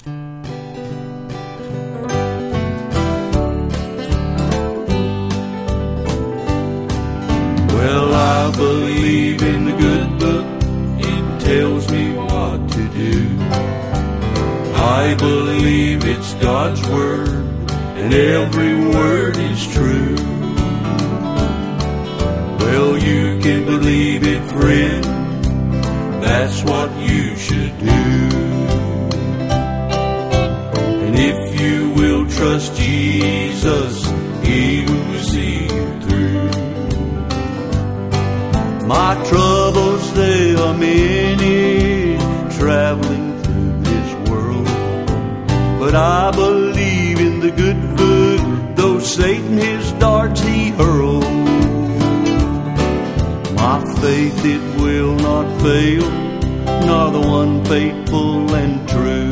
Well, I believe in the good book. It tells me what to do. I believe it's God's word, and every word is true. Well, you can believe it, friend. That's what you should do. And if you will trust Jesus, He will see you through. My troubles, they are many, traveling through this world. But I believe in the good book, though Satan his darts he hurls. My faith, it will not fail, nor the one faithful and true.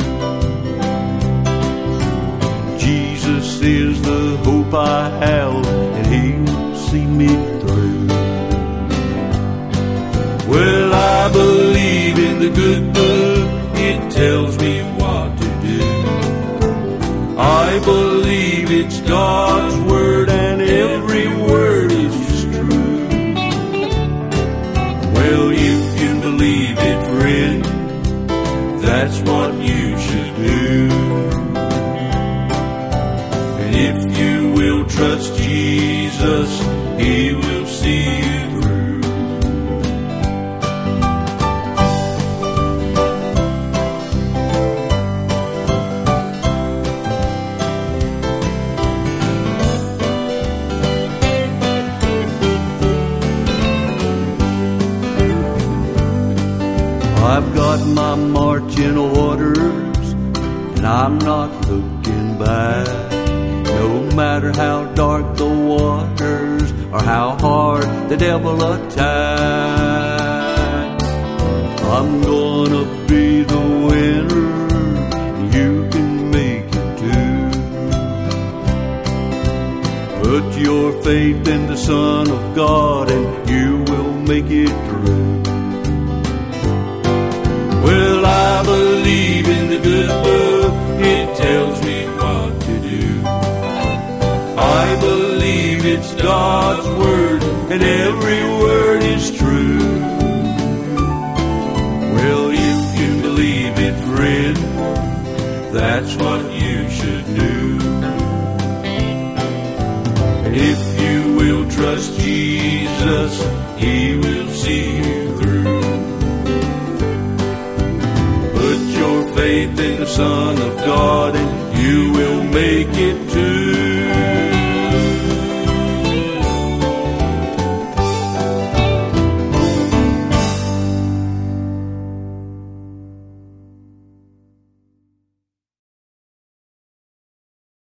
Jesus is the hope I have, and He will see me through. Well, I believe in the good book. It tells me what to do. I believe it's God's word, and every word is true. Well, if you believe it, friend, that's what you should do. And if you will trust Jesus, He will see you through. I've got my marching orders, and I'm not looking back. No matter how dark the waters, or how hard the devil attacks, I'm gonna be the winner, and you can make it too. Put your faith in the Son of God, and you will make it through. Well, I believe in the good book. It tells me what to do. I believe it's God's word, and every word is true. Well, if you believe it, friend, that's what you should do. And if you will trust Jesus, He will see you through. Faith in the Son of God, and you will make it too.